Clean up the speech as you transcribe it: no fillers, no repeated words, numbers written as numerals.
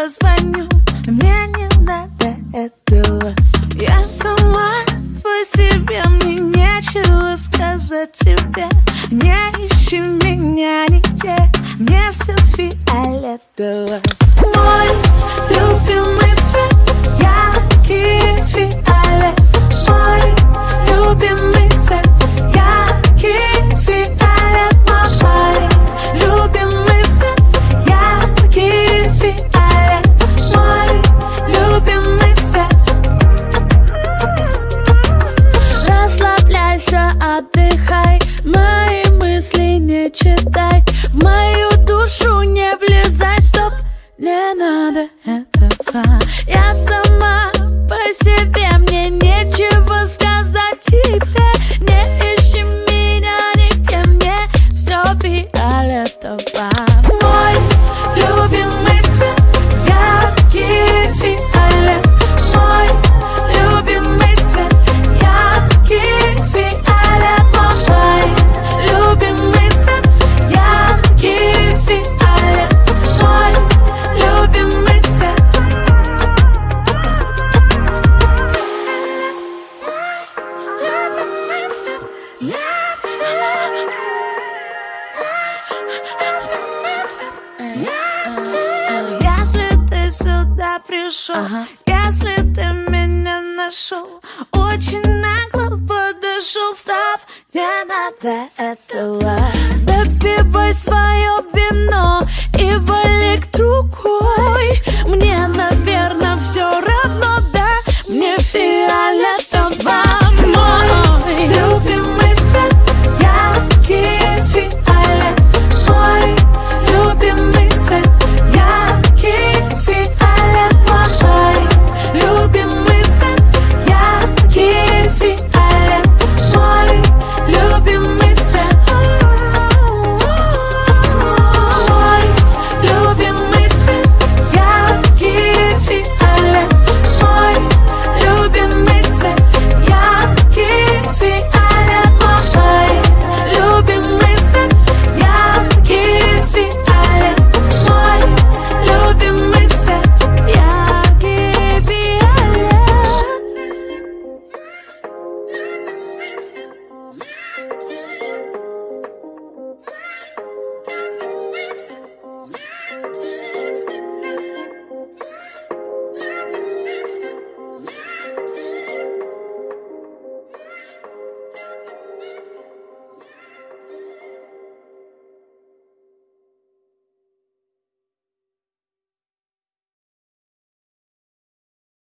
позвоню, мне не надо этого. Я сама по себе, мне нечего сказать тебе. Не ищи меня нигде, мне все фиолетово. Мой любимый цвет, яркий фиолет. Мой любимый цвет, яркий фиолет. Мой любимый цвет, яркий фиолет. Мой любимый цвет. Расслабляйся, отдыхай, мои мысли не читай, в мою душу не влезай, стоп, не надо этого. Я сама по себе, мне нечего сказать тебе. Не ищи меня нигде, мне все фиолетово. Мой любимый цвет, яркий фиолет. Мой любимый цвет, яркий фиолет. Мой любимый цвет, яркий фиолет. Мой любимый цвет. Если ты сюда пришел, если ты меня нашел, очень нагло подошел, стоп, не надо этого. Допивай свое вино и валяй